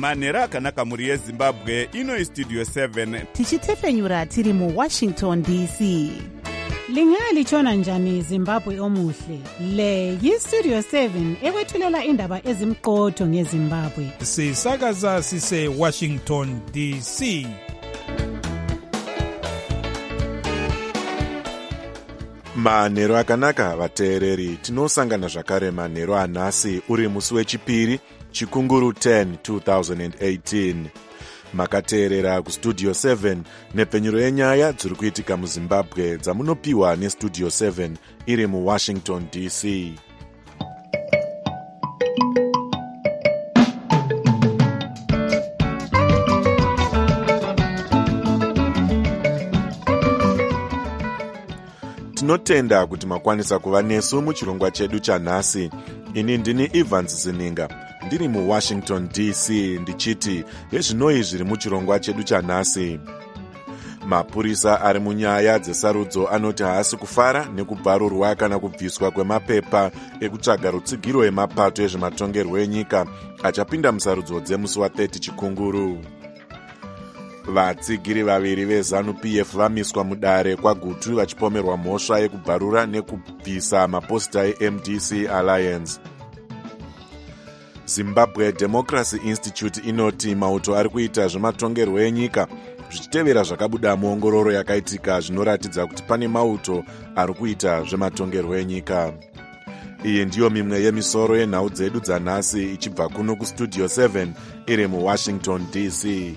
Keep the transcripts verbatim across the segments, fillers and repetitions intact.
manhero akanaka mhuri yezimbabwe. Ino istudio seven tichitefenyura tiri muwashington D C. Lingalitshona njani Zimbabwe omuhle? Le yistudio seven ekwethulela indaba ezimqotho ngeZimbabwe. Sisakaza sise Washington D C. Manhero akanaka vateereri, tinosangana zvakare manhero anhasi uri musi wechipiri chikunguru ten twenty eighteen. Makateerera kustudio seven nepfenyuro yenyaya dziri kuitika muZimbabwe dzamunopiwa nestudio seven iri muWashington D C. Tinotenda kuti makwanisa kuva nesu muchirongwa chedu chanhasi. Ini ndini Evans Zininga, ndiri muWashington D C ndichiti hezvinoi zviri muchirongwa chedu chanhasi. Mapurisa ari munyaya dzesarudzo anoti haasi kufara nekubvarurwa kana kubviswa kwemapepa ekutsvaga rutsigiro emapato ezvematongerwo enyika achapinda musarudzo dzemusi wa-thirty chikunguru. Vatsigiri vaviri veZANU P F vamiswa mudare kwagutu vachipomerwa mhosva yekubvarura nekubvisa maposita e-M D C Alliance. Zimbabwe Democracy Institute inoti mauto ari kuita zvematongerwo enyika zvichitevera zvakabuda muongororo yakaitika zvinoratidza kuti pane mauto ari kuita zvematongerwo enyika. Iyi ndiyo mimwe yemisoro yenhau dzedu dzanhasi ichibva kuno kustudio seven iri muWashington D C.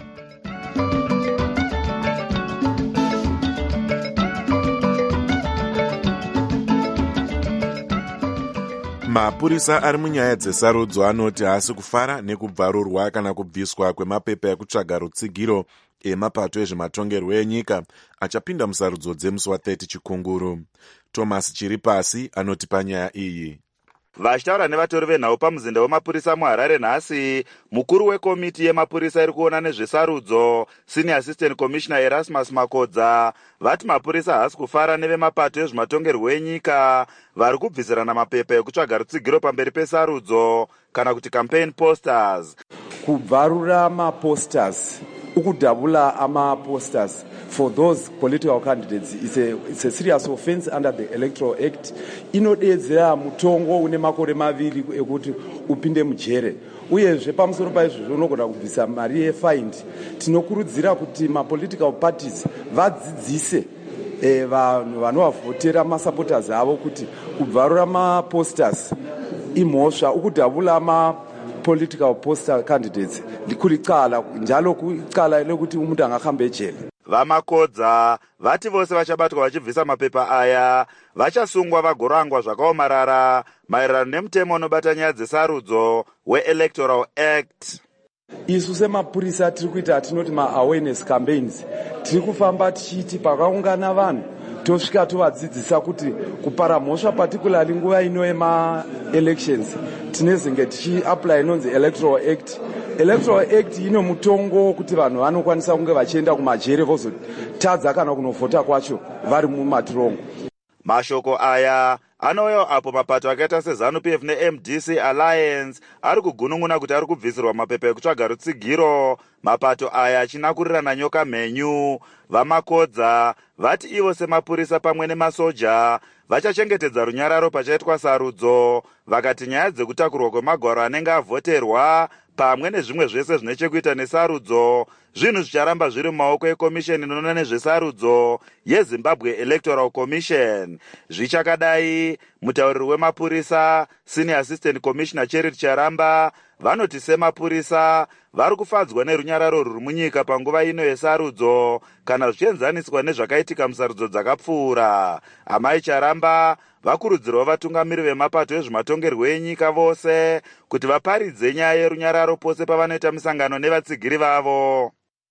Mapurisa ari munyaya dzesarudzo anoti haasi kufara nekubvarurwa kana kubviswa kwemapepa ekutsvaga rutsigiro emapato ezvematongerwo enyika achapinda musarudzo dzemusi wa-thirty chikunguru. Thomas Chiripasi anoti panyaya iyi. Vachitaura nevatori venhau pamuzinda wemapurisa muHarare nhasi, mukuru wekomiti yemapurisa iri kuona nezvesarudzo, Senior Assistant Commissioner Erasmus Makodza, vati mapurisa haasi kufara nevemapato ezvematongerwo enyika vari kubvisirana mapepa ekutsvaga rutsigiro pamberi pesarudzo kana kuti campaign posters. Kubvarura maposters, ukudhabula amaposters for those political candidates is a, it's a serious offense under the Electoral Act. Inodedzera mutongo une makore maviri ekuti upinde mujere. Uyezve pamusoro paizvozvo unogona kubvisa mari yefine. Tinokurudzira kuti ma-political parties vadzidzise eh, vanhu vanovavhotera masupporters avo kuti kubvarura maposters imhosva, ukudhabula ma political poster candidates likuricala njalo kucala lekuti umuntu angahamba ejele. Vamakodza vati vose vachabatwa vachibvisa mapepa aya vachasungwa vagorangwa zvakaomarara maererano nemutemo unobata nyaya dzesarudzo we-Electoral Act. Isu semapurisa tiri kuita tinoti ma-awareness campaigns, tiri kufamba tichiti pakaungana vanhu tosvika tovadzidzisa kuti kupara mhosva particularly nguva ino yema-elections tinezenge tichi-apply inonzi Electoral Act. Electoral Act ino mutongo kuti vanhu vanokwanisa kunge vachienda kumajere vozotadza kana kunovhota kwacho vari mumatirongo. Mashoko aya anouya apo mapato akaita seZANU P F ne-M D C Alliance ari kugunun'una kuti ari kubvisirwa mapepa ekutsvaga rutsigiro, mapato aya achinakurirana nyoka mhenyu. Vamakodza vati ivo semapurisa pamwe nemasoja vachachengetedza runyararo pachaitwa sarudzo, vakati nyaya dzekutakurwa kwemagwaro anenge avhoterwa pamwe nezvimwe zvese zvine chekuita nesarudzo zvinhu zvicharamba zviri mumaoko ekomisheni inoona nezvesarudzo yeZimbabwe Electoral Commission. Zvichakadai, mutauriri wemapurisa Senior Assistant Commissioner Charity Charamba vanoti semapurisa vari kufadzwa nerunyararo ruri munyika panguva ino yesarudzo kana zvichienzaniswa nezvakaitika musarudzo dzakapfuura. Amai Charamba vakurudzirwa vatungamiri vemapato ezvematongerwo enyika vose kuti vaparidze nyaya yerunyararo pose pavanoita misangano nevatsigiri vavo.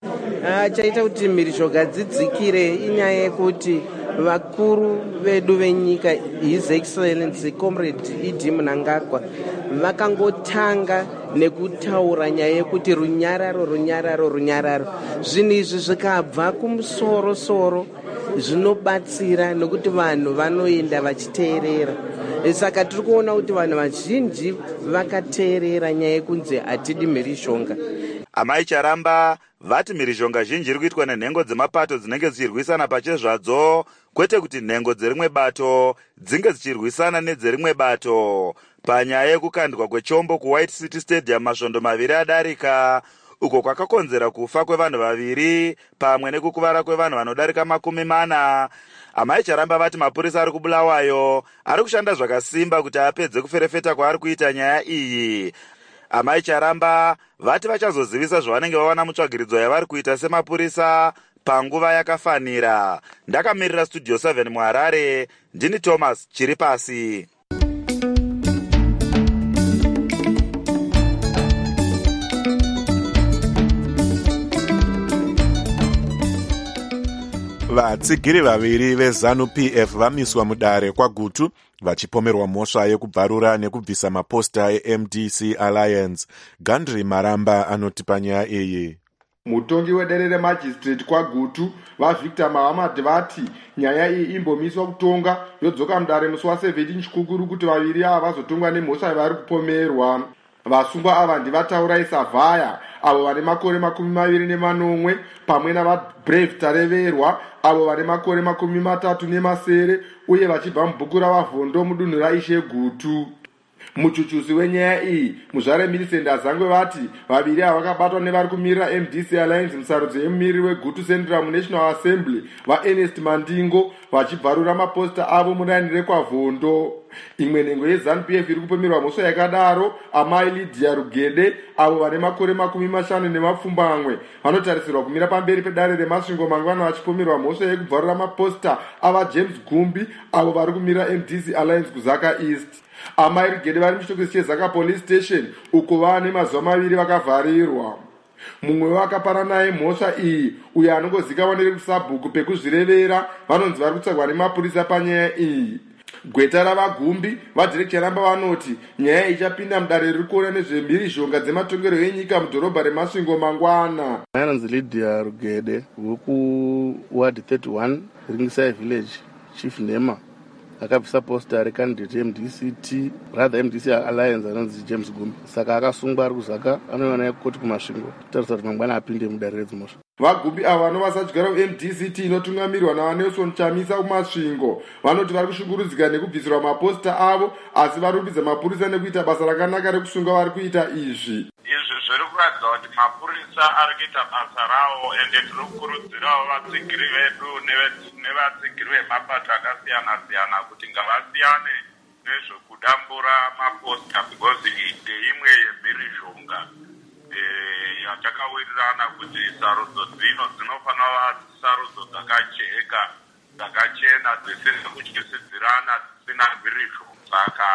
Chaita kuti mhirizhonga dzidzikire inyaya yekuti vakuru vedu venyika His Excellency Comrade Idi Mnangagwa vakangotanga nekutaura nyaya yekuti runyararo runyararo runyararo. Zvinhu izvi zvikabva kumusoro soro zvinobatsira nekuti vanhu vanoenda vachiteerera. Saka tiri kuona kuti vanhu vazhinji vakateerera nyaya yekunzi hatidi mhirizhonga. Amai Charamba vati mhirizhonga zhinji iri kuitwa nenhengo dzemapato dzinenge dzichirwisana pachezvadzo, kwete kuti nhengo dzerimwe bato dzinge dzichirwisana nedzerimwe bato. Panyaya yekukandwa kwechombo kuWhite City Stadium masvondo maviri adarika, uko kwakakonzera kufa kwevanhu vaviri pamwe nekukuvara kwevanhu vanodarika makumi mana. Amai Charamba vati mapurisa ari kuBulawayo ari kushanda zvakasimba kuti apedze kuferefeta kwaari kuita nyaya iyi. Amai Charamba vati vachazozivisa zvavanenge vawana mutsvagiridzo yavari kuita semapurisa panguva yakafanira. Ndakamirira Studio seven muHarare, ndini Thomas Chiripasi. Vatsigiri vaviri veZANU P F vamiswa mudare kwaGutu vachipomerwa mhosva yekubvarura nekubvisa maposta eM D C Alliance. Gandri Maramba anoti panyaya iyi. Mutongi wedare remajistrate kwaGutu vaVictor Mahamad vati nyaya iyi imbomiswa kutonga yodzoka mudare musi wa17 chikukuru kuti vaviri ava vazotongwa nemhosva yavari kupomerwa. Vasungwa ava ndivataura Isavhaya avo vane makore makumi maviri nemanomwe pamwe navaBrave Tareverwa avo vane makore makumi matatu nemasere uye vachibva mubhuku ravavhondo mudunhu raIshe Gutu. Muchuchusi wenyaya iyi muzvare Millicent Azangwe vati vaviri ava vakabatwa nevari kumirira M D C Alliance musarudzo yemumiriri weGutu Central muNational Assembly vaErnest Mandingo vachibvarura maposta avo muraini rekwavhondo. Imwe nhengo yeZANU P F iri kupomerwa mhosva yakadaro amai Lydia Rugede avo vane makore makumi mashanu nemapfumbamwe vanotarisirwa kumira pamberi pedare remasvingo mangwana vachipomerwa mhosva yekubvarura maposta ava James Gumbi avo vari kumirira M D C Alliance kuZaka East. Amai Rugede vari muchitokisi cheZaka Police Station uko vane mazuva maviri vakavharirwa. Mumwe wakapara naye mhosva iyi uyo anongozikanwa neri kusabhuku pekuzvirevera vanonzi vari kutsvagwa nemapurisa panyaya iyi. Gweta ravaGumbi vaDirect Charamba vanoti nyaya ichapinda mudare riri kuona nezvemhirizhonga dzematongero enyika mudhorobha remasvingo mangwana. Anonzi Lydia Rugede wekuward thirty-one Ringside Village Chief Nema akabvisa posta recandidate M D C T rather M D C Alliance anonzi James Gumbi, saka akasungwa ari kuZaka anoona naye koti kumasvingo kutarisa kuti mangwana apinde mudare redzimhosva. VaGumbi ava vanova sadyara M D C T inotungamirirwa naVanelson Chamisa kumasvingo vanoti vari kushungurudzika nekubvisirwa maposta avo asi vari kurumbidza mapurisa nekuita basa rakanaka rekusunga vari kuita izvi. Izvi zviri kuratidza kuti mapurisa ari kuita basa rawo ende tiri kukurudzirawo vatsigiri vedu nevatsigiri vemapato akasiyana-siyana kuti ngavasiyane nezvokudambura maposta because iyi ndeimwe yemhirizhonga yatakawirirana kuti sarudzo dzino dzinofanira sarudzo dzakajeka dzakachena dzisina kutyisidzirana dzisina mhirizhonga. Saka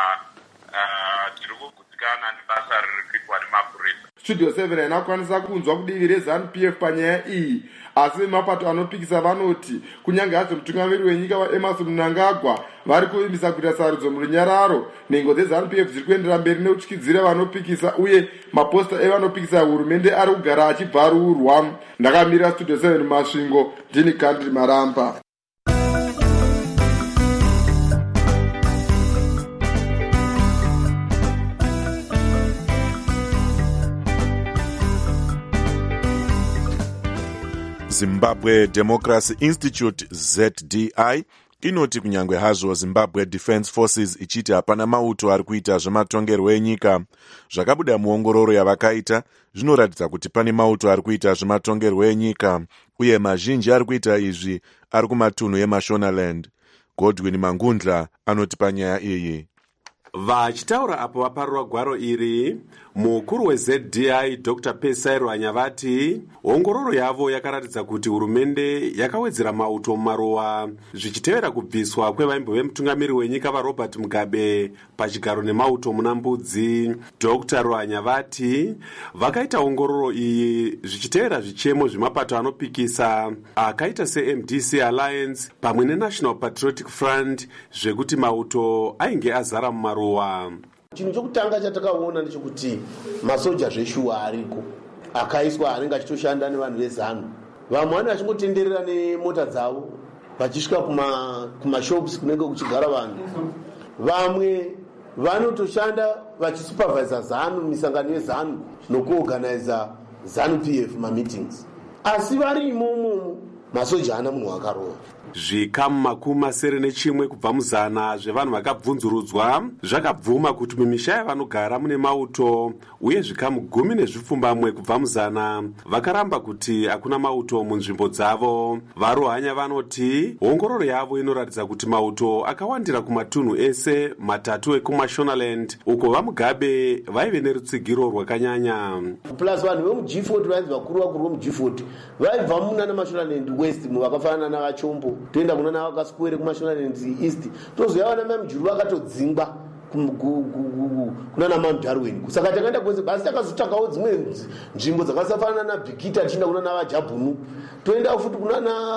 tiri kugutsikana nebasa riri kuitwa nemapurisa. Studio seven inakwanisa kunzwa kudivi reZANU P F panyaya iyi asi vemapato anopikisa vanoti kunyange hazvo mutungamiri wenyika vaEmmerson Mnangagwa vari kuvimbisa kuita sarudzo murunyararo, nhengo dzeZANU P F dziri kuendera mberi nekutyidzira vanopikisa uye maposta evanopikisa hurumende ari kugara achibvarurwa. Ndakamirira Studio seven mumasvingo, ndini Gandri Maramba. Zimbabwe Democracy Institute Z D I inoti kunyangwe hazvo Zimbabwe Defence Forces ichiti hapana mauto ari kuita zvematongerwo enyika, zvakabuda muongororo yavakaita zvinoratidza kuti pane mauto ari kuita zvematongerwo enyika uye mazhinji ari kuita izvi ari kumatunhu eMashonaland. Godwin Mangundla anoti panyaya iyi. Vachitaura apo vaparura gwaro iri, mukuru weZ D I Doctor Pesai Rwanya vati ongororo yavo yakaratidza kuti hurumende yakawedzera mauto mumaruwa zvichitevera kubviswa kwevaimbo vemutungamiri wenyika vaRobert Mugabe pachigaro nemauto muna Mbudzi. Doctor Rwanya vati vakaita ongororo iyi zvichitevera zvichemo zvemapato anopikisa akaita seM D C Alliance pamwe neNational Patriotic Front zvekuti mauto ainge azara mumaruwa. Chinhu chokutanga chatakaona ndechekuti masoja zveshuwa ariko akaiswa anenge achitoshanda nevanhu veZANU. Vamwe vanhu vachingotenderera nemota dzavo vachisvika kumashops kunenge kuchigara vanhu. Vamwe vanotoshanda vachisupervisa ZANU, misangano yeZANU nokuorganiza ZANU P F mameetings, asi vari imomo masoja ana munhu wakarova. Zvikamu makumi masere nechimwe kubva muzana zvevanhu vakabvunzurudzwa zvakabvuma kuti mumisha yavanogara mune mauto, uye zvikamu gumi nezvipfumbamwe kubva muzana vakaramba kuti hakuna mauto munzvimbo dzavo. Varohanya vanoti ongororo yavo inoratidza kuti mauto akawandira kumatunhu ese matatu ekumashonaland, uko vamugabe vaive nerutsigiro rwakanyanya. Plus vanhu vemuG forty vainzi vakuru vakuru vemuG forty vaibva muna namashonaland west vakafanana navachombo, toenda kuna navakaswere kumashonaland east, tozoyava namamujuru vakatodzingwa kuna naMount Darwin. Saka takaenda kwese basi takazotakawo dzimwe nzvimbo dzakasafanana naBhikita tichida kuna navajabhunu, toenda futi kuna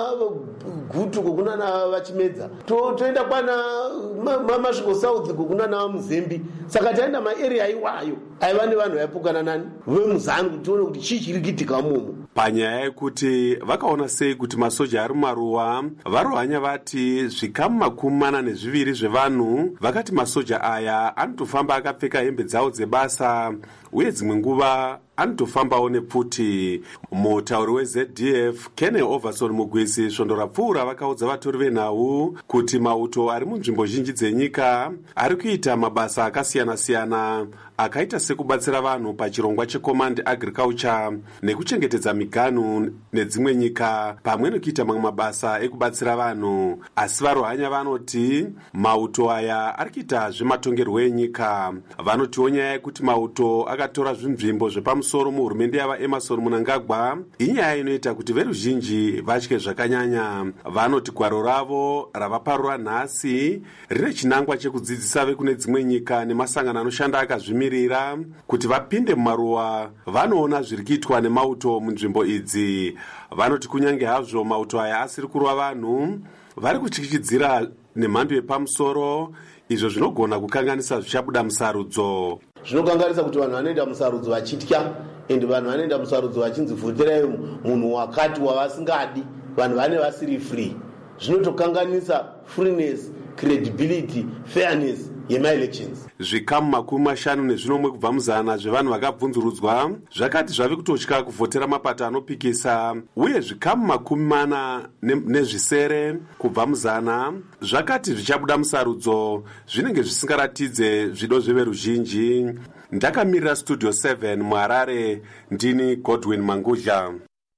nagutu kuna navachimedza, toenda kwana mamasviko south kuna navamuzembi. Saka taenda maarea iwayo aiva nevanhu vaipokana nani vemuzanu kuti tione kuti chii chiri kuitika mumo. Panyaya yekuti vakaona sei kuti masoja ari mumaruwa, varohanya vati zvikamu makumi mana nezviviri zvevanhu vakati masoja aya anotofamba akapfeka hembe dzawo dzebasa, uye dzimwe nguva anotofambawo nepfuti. Mutauri weZ D F Kenny Overson Mugwisi svondo rapfuura vakaudza vatori venhau kuti mauto ari munzvimbo zhinji dzenyika ari kuita mabasa akasiyana-siyana akaita sekubatsira vanhu pachirongwa checommand agriculture nekuchengetedza miganhu nedzimwe nyika, pamwe nekuita mamwe mabasa ekubatsira vanhu. Asi varohanya vanoti mauto aya ari kuita zvematongerwo enyika. Vanotiwo nyaya yekuti mauto akatora zvinzvimbo zvepamusoro muhurumende yava Emerson Mnangagwa inyaya inoita kuti veruzhinji vatye zvakanyanya. Vanoti gwaro ravo ravaparura nhasi rine chinangwa chekudzidzisa vekune dzimwe nyika nemasangano anoshanda akazvimirira kuti vapinde mumaruwa vanoona zviri kuitwa nemauto munzvimbo idzi. Vanoti kunyange hazvo mauto aya asiri kurwa vanhu, vari kutyityidzira nemhando yepamusoro, izvo zvinogona kukanganisa zvichabuda musarudzo. Zvinokanganisa kuti vanhu vanoenda musarudzo vachitya, ende vanhu vanoenda musarudzo vachinzi vhoterai munhu wakati wavasingadi, vanhu vane vasiri free. Zvinotokanganisa freeness, credibility, fairness yema-elections. Zvikamu makumi mashanu nezvinomwe kubva muzana zvevanhu vakabvunzurudzwa zvakati zvave kutotya kuvhotera mapato anopikisa, uye zvikamu makumi mana nezvisere kubva muzana zvakati zvichabuda musarudzo zvinenge zvisingaratidze zvido zveveruzhinji. Ndakamirira Studio seven muHarare, ndini Godwin Mangudya.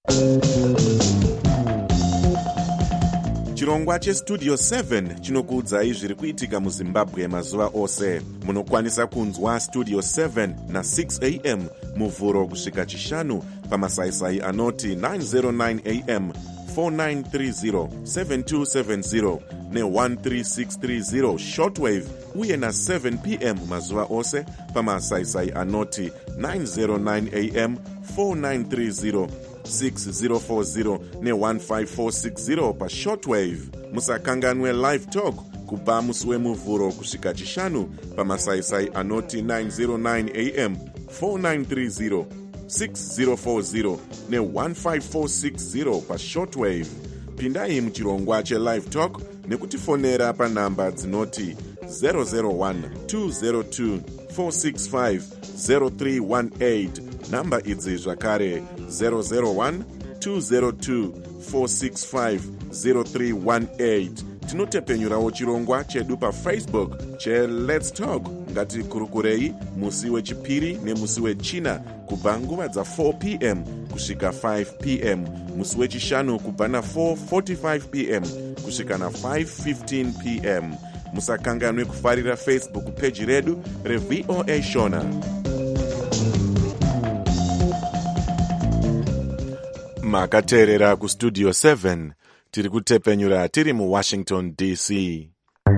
Chirongwa chestudio seven chinokuudzai zviri kuitika muZimbabwe mazuva ose. Munokwanisa kunzwa Studio seven na six a m muvhuro kusvika chishanu pamasaisai anoti nine oh nine a m, four nine three zero, seven two seven zero ne one three six three zero shortwave, uye na seven p m mazuva ose pamasaisai anoti nine oh nine a m, four nine three zero, six zero four zero ne one five four six zero pa shortwave. Musakanganwe live talk kubva musi wemuvhuro kusvika chishanu pamasaisai anoti nine oh nine a m, four nine three zero, six zero four zero ne one five four six zero pa shortwave. Pindai muchirongwa chelive talk nekutifonera panhamba dzinoti zero zero one, two zero two, four six five, zero three one eight. Namba idzi zvakare zero zero one, two zero two, four six five, zero three one eight. Tinotepenyurawo chirongwa chedu paFacebook che Let's Talk. Ngati kurukurei musi wechipiri nemusi wechina kubva nguva dza four p m kusvika five p m, musi wechishanu kubva na four forty-five p m kusvika na five fifteen p m. Musakanganwe kufarira Facebook page redu reV O A Shona. Makateerera kustudio seven, tiri kutepenyura tiri muWashington D C.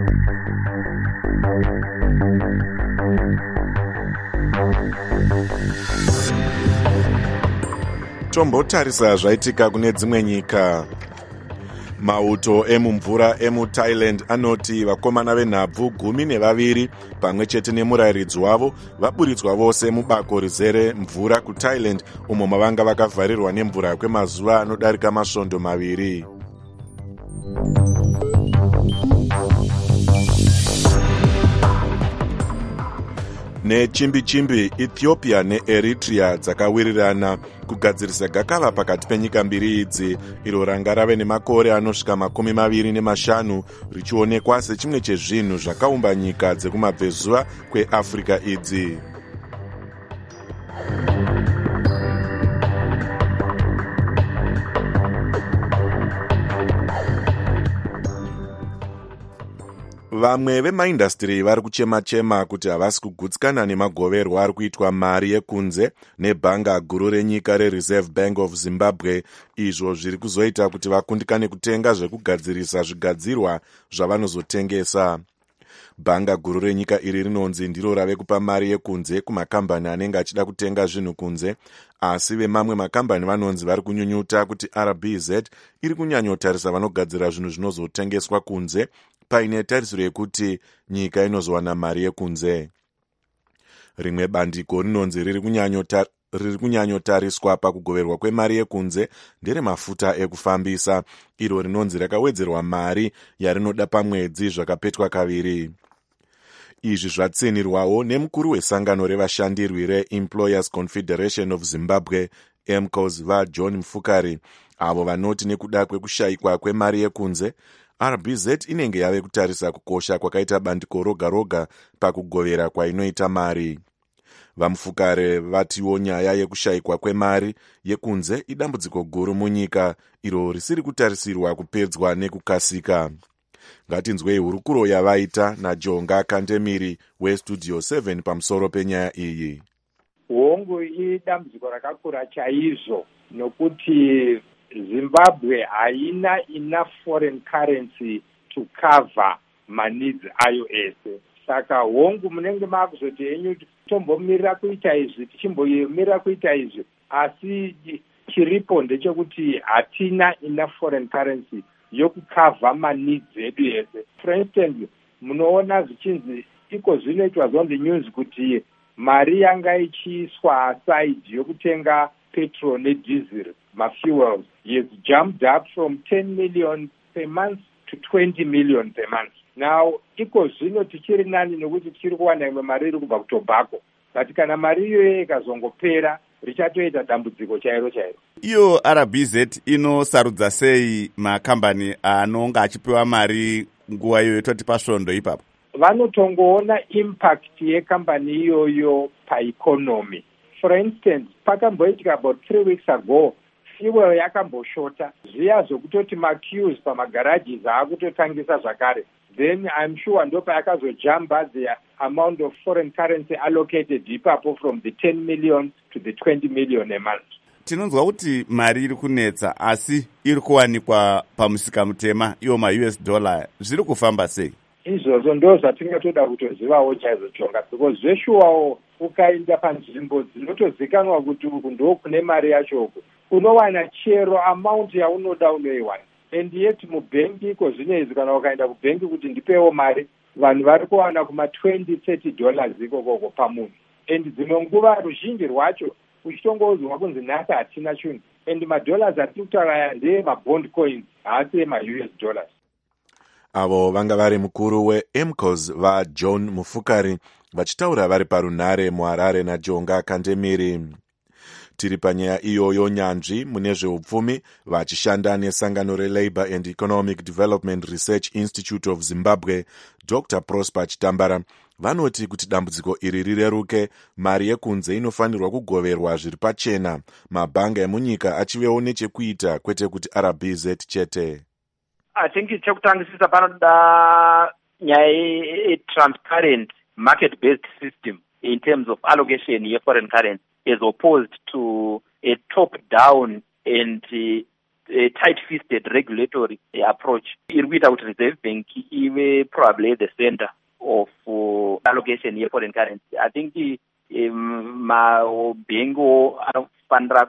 Tombotarisa zvaitika kune dzimwe nyika. Mauto emumvura emuThailand anoti vakomana venhabvu gumi nevaviri pamwe chete nemurayiridzi wavo vaburitswa vose mubako rizere mvura kuThailand, umo mavanga vakavharirwa nemvura kwemazuva anodarika masvondo maviri. Nechimbi-chimbi, Ethiopia neEritrea dzakawirirana kugadzirisa gakava pakati penyika mbiri idzi, iro ranga rave nemakore anosvika makumi maviri nemashanu richionekwa sechimwe chezvinhu zvakaumba nyika dzekumabvezuva kweAfrica idzi. Vamwe vemaindastiri vari kuchema-chema kuti havasi kugutsikana nemagoverwa ari kuitwa mari yekunze nebhanga guru renyika reReserve Bank of Zimbabwe, izvo zviri kuzoita kuti vakundikane kutenga zvekugadzirisa zvigadzirwa zvavanozotengesa. Bhanga guru renyika iri rinonzi ndiro rave kupa mari yekunze kumakambani anenge achida kutenga zvinhu kunze, asi vemamwe makambani vanonzi vari kunyunyuta kuti R B Z iri kunyanyotarisa vanogadzira zvinhu zvinozotengeswa kunze paine tarisiro yekuti nyika inozowana mari yekunze. Rimwe bandiko rinonzi riri kunyanyota riri kunyanyotariswa pakugoverwa kwemari yekunze nderemafuta ekufambisa, iro rinonzi rakawedzerwa mari yarinoda pamwedzi zvakapetwa kaviri. Izvi zvatsinirwawo nemukuru wesangano revashandirwi reEmployers Confederation of Zimbabwe, M C O Z, vaJohn Mufukari, avo vanoti nekuda kwekushayikwa kwemari yekunze, R B Z inenge yave kutarisa kukosha kwakaita bandiko roga roga pakugovera kwainoita mari. Vamufukare vatiwo nyaya yekushayikwa kwemari yekunze idambudziko guru munyika, iro risiri kutarisirwa kupedzwa nekukasika. Ngatinzwei hurukuro yavaita naJonga Kandemiri weStudio seven pamusoro penyaya iyi. Hongu idambudziko rakakura chaizvo nokuti Zimbabwe haina enough foreign currency to cover maneeds ayo ese. Saka hongu munenge makuzoti henyu tombomirira kuita izvi, tichimbomirira kuita izvi, asi chiripo ndechekuti hatina enough foreign currency yokukava maneeds edu ese. For instance, munoona zvichinzi iko zvinoitwa zonzi news kuti mari yanga ichiiswa aside yokutenga petrol nediesel, mafuels, has jumped up from ten million per month to twenty million per month. Now, iko zvino tichiri nani nokuti tichiri kuwana imwe mari iri kubva kutobacco. But kana mari iyoyo ikazongopera, richatoita dambudziko chairo chairo. Iyo R B Z inosarudza sei makambani anonga achipiwa mari nguva iyoyo toti pasvondo ipapo? Vanotongoona impact yekambani iyoyo paeconomy. For instance, pakamboitika about three weeks ago, fuel yakamboshota. Zviya zvokutoti maqueues pamagarages aakutotangisa zvakare. Then I'm sure ndopa yakazojamba the amount of foreign currency allocated ipapo from the ten million to the twenty million a month. Tinonzwa kuti mari iri kunetsa asi iri kuwanikwa pamusika mutema, iyo ma-U S dollar, zviri kufamba sei? Izvozvo ndo zvatingatoda kutozivawo chaizvo Jonga, because zveshuwawo ukaenda panzvimbo dzinotozikanwa kuti uku ndo kune mari yacho, unowana chero amount yaunoda unoiwana. And yet mubhengi iko zvinezvi kana ukaenda kubhengi kuti ndipewo mari, vanhu vari kuwana kuma twenty thirty dollars ikokoko pamunhu. And dzimwe nguva ruzhinji rwacho uchitongoudzwa kunzi nhasi hatina chinhu, and madollars atiri kutaura ndeye mabond coins, haasi ema-U S dollars. Avo vanga vari mukuru weM C O Z vaJohn Mufukari vachitaura vari parunhare muHarare naJonga Kandemiri. Tiri panyaya iyoyo, nyanzvi mune zveupfumi vachishanda nesangano reLabour and Economic Development Research Institute of Zimbabwe, Doctor Prosper Chitambara, vanoti kuti dambudziko iri rireruke, mari yekunze inofanirwa kugoverwa zviri pachena, mabhanga emunyika achivewo nechekuita, kwete kuti R B Z chete. I think chekutangisisa panoda nyaya ye-transparent market-based system in terms of allocation ye foreign currency, as opposed to a top-down and uh, a tight-fisted regulatory uh, approach. Iri kuita kuti Reserve Bank ive probably the center of uh, allocation ye foreign currency. I think um, mabhengi anofanira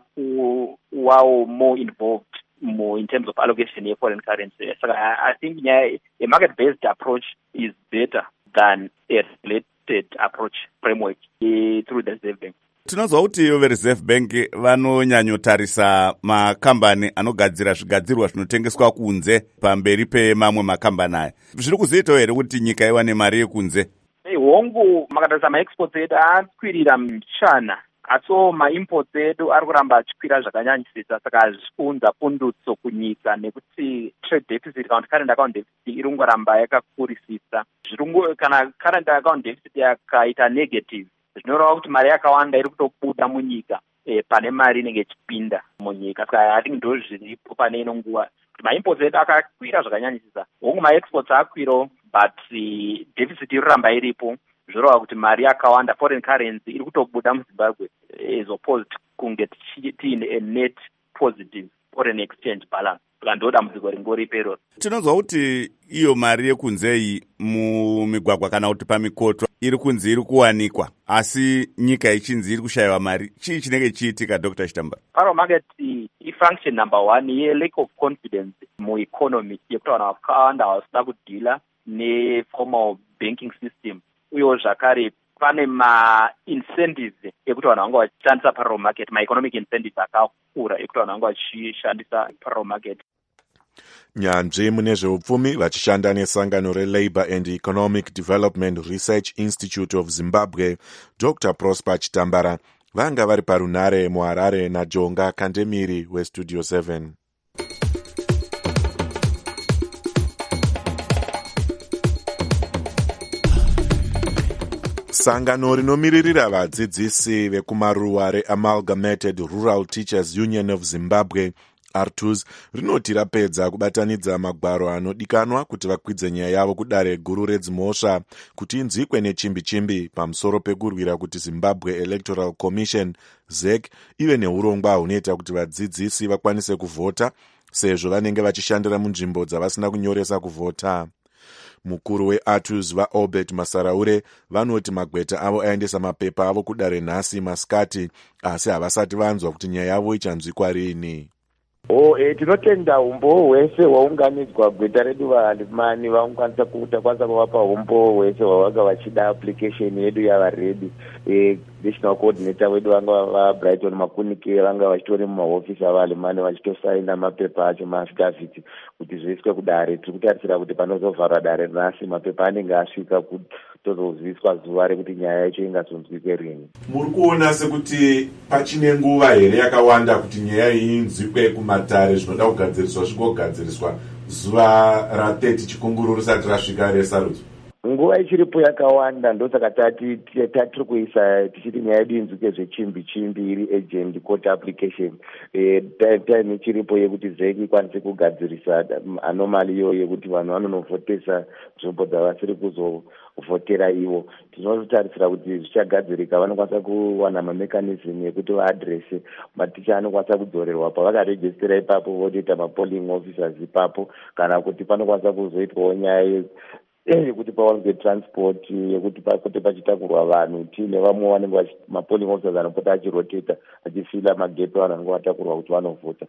kuvawo more involved more in terms of allocation of foreign currency. So I, I think yeah, a market-based approach is better than a regulated approach framework uh, through the Reserve Bank. Tinozwa kuti ivo veReserve Bank vanonyanyotarisa makambani anogadzira zvigadzirwa zvinotengeswa kunze pamberi pemamwe makambani aya. Zviri kuzoitawo here kuti nyika iwane mari yekunze? hongu makatarisa maexports edu akwirira muchana, asiwo maimports edu ari kuramba achikwira zvakanyanyisisa. Saka zvichiunza pundutso kunyika nekuti trade deficit kana kuti current account deficit iri kungoramba yakakurisisa. Zvirungu kana current account deficit yakaita negative, zvinoreva kuti mari yakawanda iri kutobuda munyika e, pane mari inenge ichipinda munyika. Saka I think ndo zviripo pane ino nguva kuti maimports edu akakwira zvakanyanyisisa. Hongu maexports akwiro but uh, deficit iri kuramba iripo. Zvorova kuti mari yakawanda foreign currency iri kutobuda muZimbabwe as opposed kunge tiine a net positive foreign exchange balance. Saka ndo dambudziko ringori pero. Tinonzwa kuti iyo mari yekunzeyi mumigwagwa kana kuti pamikoto iri kunzi iri kuwanikwa, asi nyika ichinzi iri kushayiwa mari. Chii chinenge chiitika Doctor Chitambara? Paro market i-function number one ye-lack of confidence mu-economy yekuti vanhu vakawanda havasida kudhila ne-formal banking system. Uyewo zvakare pane ma-incentives ekuti vanhu vanga vachishandisa parallel market, ma-economic incentives akakura ekuti vanhu vanga vachishandisa parallel market. Nyanzvi mune zveupfumi vachishanda nesangano reLabour and Economic Development Research Institute of Zimbabwe, Doctor Prosper Chitambara, vanga vari parunare muHarare naJonga Kandemiri weStudio seven. Sangano rinomiririra vadzidzisi vekumaruwa reAmalgamated Rural Teachers Union of Zimbabwe, A R T U Z, rinoti rapedza kubatanidza magwaro anodikanwa kuti vakwidze nyaya yavo kudare guru redzimhosva kuti inzwikwe nechimbi-chimbi pamusoro pekurwira kuti Zimbabwe Electoral Commission Z E C ive neurongwa hunoita kuti vadzidzisi vakwanise kuvhota sezvo vanenge vachishandira munzvimbo dzavasina kunyoresa kuvhota. Mukuru we-A R T U Z vaObert Masaraure vanoti magweta avo aendesa mapepa avo kudare nhasi masikati, asi havasati vanzwa kuti nyaya yavo ichanzwikwa rini. Oh, eh, tinotenda umbo hwese hwaunganidzwa gweta redu vahalimani vaungwanisa kuita kwanza kuvapa umbo hwese hwavanga vachida application yedu yava ready. Eh, national coordinator wedu vanga vaBrighton Makunike vanga vachitori mumahofisi avahalimani vachitosaina mapepa acho maaffidavit kuti zviiswe kudare. Tiri kutarisira kuti panozovharwa dare nhasi mapepa anenge asvika tozoziviswa zuva rekuti nyaya yacho ingazonzwike rini. Muri kuona sekuti pachine nguva here yakawanda kuti nyaya iyi inzwikwe kumatare zvinoda kugadziriswa zvikogadziriswa zuva rathirty chikunguru risati rasvika resarudzo? Nguva ichiripo yakawanda, ndosaka tati tiri kuisa tichiti nyaya yedu inzwike zvechimbi-chimbi iri agent court application. Eh, time ichiripo yekuti Z E C ikwanise kugadzirisa anomali iyo yekuti vanhu vanonovhotesa nzvimbo dzavasiri kuzovhotera ivo. Tinotarisira kuti zvichagadzirika vanokwanisa kuwana mamechanism yekuti vaadrese maticha anokwanisa kudzorerwa pavakarejistera ipapo votoita mapolling officers ipapo, kana kuti panokwanisa kuzoitwawo nyaya yekuti pawanze transport yekuti pakote pachitakurwa vanhu tiine vamwe vanenge mapolling officers anopota achiroteta achifila magepe vanhu vanenge vatakurwa kuti vanovhota.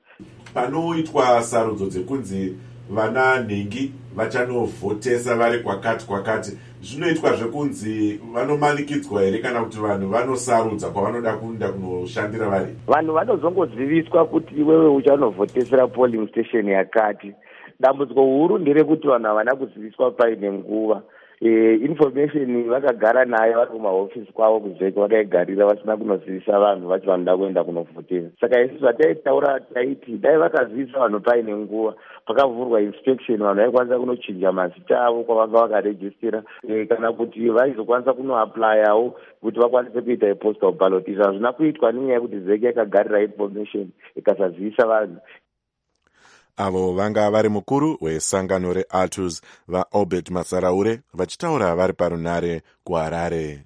Panoitwa sarudzo dzekunzi vana nhengi vachanovhotesa vari kwakati kwakati, zvinoitwa zvekunzi vanomanikidzwa here kana kuti vanhu vanosarudza kwavanoda kuenda kunoshandira vari? Vanhu vanozongoziviswa kuti iwewe uchanovhotesera polling station yakati. Dambudziko huru nderekuti vanhu havana kuziviswa paine nguva. E, information vakagara nayo vari kumahofisi kwavo kuzveka vakaigarira vasina kunozivisa vanhu vachi vanoda kuenda kunovhotera. Saka isi zvataitaura taiti dai vakazivisa vanhu paine nguva, pakavhurwa inspection vanhu vaikwanisa kunochinja mazita avo kwavanga vakarejistira, e, kana kuti vaizokwanisa kunoaplayawo kuti vakwanise kuita ipostal ballot. Izvo hazvina kuitwa nenyaya yekuti Z E C yakagarira information ikasazivisa vanhu. Avo vanga vari mukuru wesangano reA R T U Z vaObert Masaraure vachitaura vari parunare kuHarare.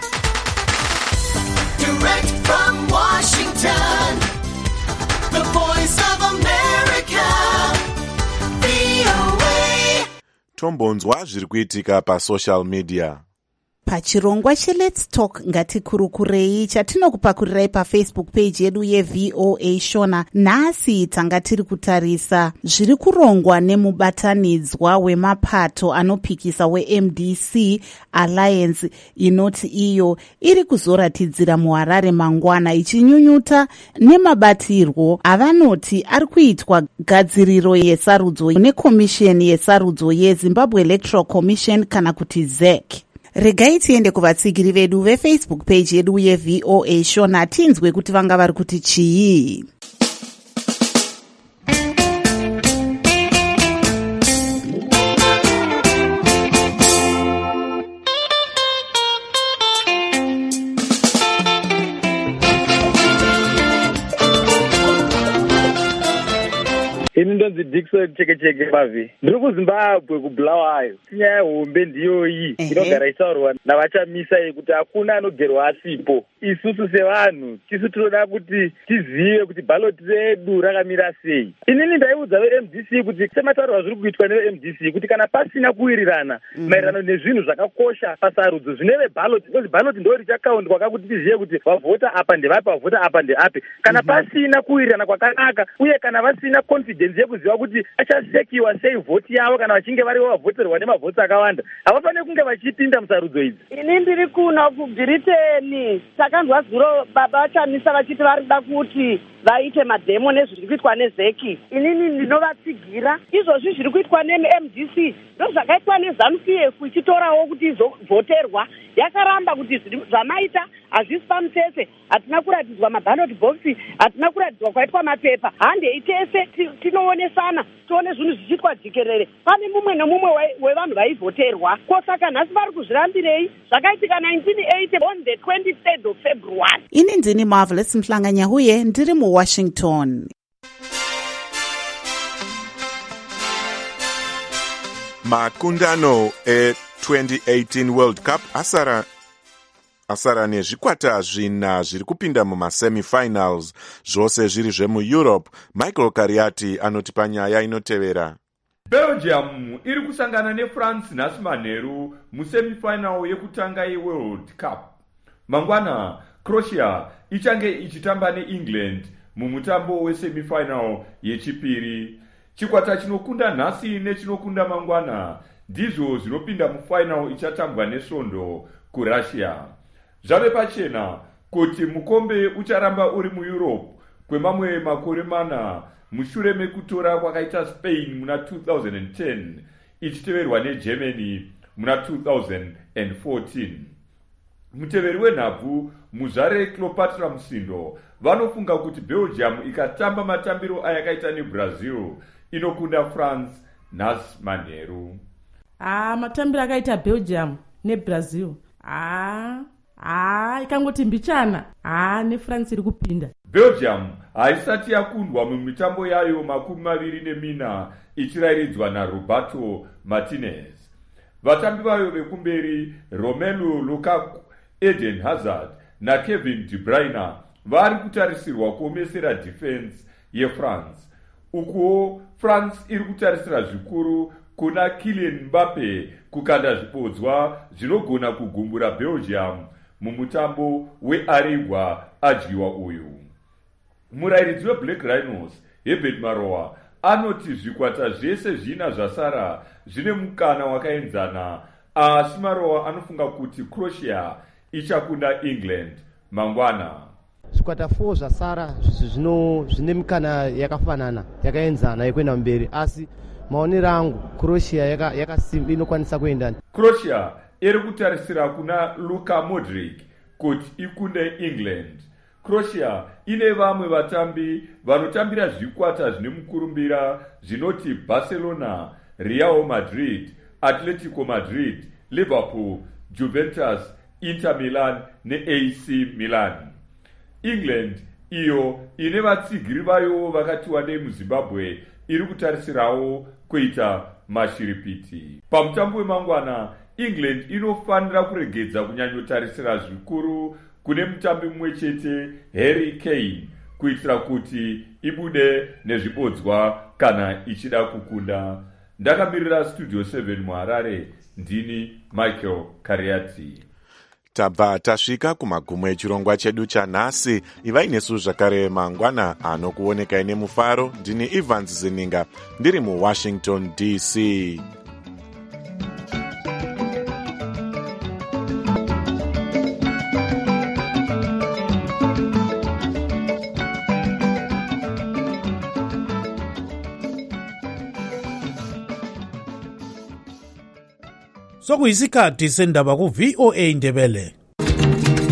Direct from Washington, the voice of America, V O A. Tombonzwa zviri kuitika pasocial media. Pachirongwa cheLet's Talk ngatikurukurei chatinokupakurirai pafacebook page yedu yeV O A Shona. Nhasi tanga tiri kutarisa zviri kurongwa nemubatanidzwa wemapato anopikisa weM D C Alliance, inoti iyo iri kuzoratidzira muHarare mangwana ichinyunyuta nemabatirwo avanoti ari kuitwa gadziriro yesarudzo nekomisheni yesarudzo yeZimbabwe Electoral Commission kana kuti Z E C. regai tiende kuvatsigiri vedu vefacebook page yedu yevoa shona tinzwe kuti vanga vari kuti chii. ini ndonzi Dickson cheke cheke bavi ndiri kuZimbabwe kuBulawayo. Nyaya yehombe ndiyo iyi inogara isaurwa navachamisa iyi kuti hakuna anogerwa asipo. Isusu sevanhu tisu tinoda kuti tizive kuti ballot redu rakamira sei. Inini ndaiudza ve-M D C kuti semataurwa zviri kuitwa neve-M D C kuti kana pasina kuwirirana maererano nezvinhu zvakakosha pasarudzo zvineve ballot, because ballot ndo richakaundwa kakuti tizive kuti vavhota apa ndevapi vavhota apa ndeapi. Kana pasina kuwirirana kwakanaka uye kana vasina confidence yekuziva kuti achasekiwa sei vhoti yavo kana vachinge varivo vavhoterwa nemavhoti akawanda havafaniri kunge vachipinda musarudzo idzi. Ini ndiri kuno kuBritain takanzwa zuro baba vachamisa vachiti varida kuti vaite madhemo nezviri kuitwa nezeki. Inini ndinovatsigira izvozvi zviri kuitwa ne-M D C ndo zvakaitwa neZANU-P F ichitorawo kuti izovhoterwa. Yakaramba kuti zvamaita hazvisi pamutsetse, hatina kuratidzwa maballot box, hatina kuratidzwa kwaitwa mapepa. Handei tese tinoonesana tione zvinhu zvichiitwa jikerere. Pane mumwe nemumwe wevanhu vaivhoterwa. Kosaka nhasi vari kuzvirambirei zvakaitika nineteen eighty on the twenty-third of February. Ini ndini Marvelous Mhlanganyahuye ndiri muWashington. Makundano e-twenty eighteen World Cup asara asara nezvikwata zvina zviri kupinda mumasemifinals, zvose zviri zvemueurope. Michael Kariati anoti panyaya inotevera. Belgium iri kusangana neFrance nhasi manheru musemifinal yekutanga yeWorld Cup. Mangwana Croatia ichange ichitamba neEngland mumutambo wesemifinal yechipiri. Chikwata chinokunda nhasi nechinokunda mangwana ndizvo zvinopinda mufinal ichatambwa nesvondo kuRussia. Zvave pachena kuti mukombe ucharamba uri muEurope kwemamwe makore mana mushure mekutora kwakaita Spain muna two thousand ten ichiteverwa neGermany muna two thousand fourteen. Muteveri wenhabvu muzvare Cleopatra Musindo vanofunga kuti Belgium ikatamba matambiro ayakaita neBrazil inokunda France nhasi manheru. Ah, matambiro akaita Belgium neBrazil. Ah, ah, ikangoti mbichana. Ah, neFrance iri kupinda. Belgium haisati yakundwa mumitambo yayo makumi maviri nemina ichirayiridzwa naRoberto Martinez. Vatambi vayo vekumberi Romelu Lukaku, Eden Hazard naKevin De Bruyne vari kutarisirwa kuomesera defense yeFrance. Ukuwo France iri kutarisira zvikuru kuna Kylian Mbappe kukanda zvibodzwa zvinogona kugumbura Belgium mumutambo wearegwa adyiwa uyu. Murayiridzi weBlack Rhinos Herbert Maroa anoti zvikwata zvese zvina zvasara zvine mukana wakaenzana, asi Maroa anofunga kuti Croatia ichakunda England mangwana. Zvikwata four zvasara zvino zvine mikana yakafanana yakaenzana yekuenda mberi, asi maonero angu Croatia yaka yakasimba inokwanisa kuenda. Croatia iri kutarisira kuna Luka Modric kuti ikunde England. Croatia ine vamwe vatambi vanotambira zvikwata zvine mukurumbira zvinoti Barcelona, Real Madrid, Atletico Madrid, Liverpool, Juventus, Inter Milan ne-A C Milan. England iyo ine vatsigiri vayo vakati wandei muZimbabwe iri kutarisirawo kuita mashiripiti. Pamutambo wemangwana England inofanira kuregedza kunyanyotarisira zvikuru kune mutambi mumwe chete Harry Kane kuitira kuti ibude nezvibodzwa kana ichida kukunda. Ndakamirira Studio seven muHarare, ndini Michael Kariati. Tabva tasvika kumagumo echirongwa chedu chanhasi. Ivai nesu zvakare mangwana anokuonekai nemufaro. Ndini Evans Zininga ndiri muWashington D C. sokuyisikhathi sendaba ku-V O A Ndebele.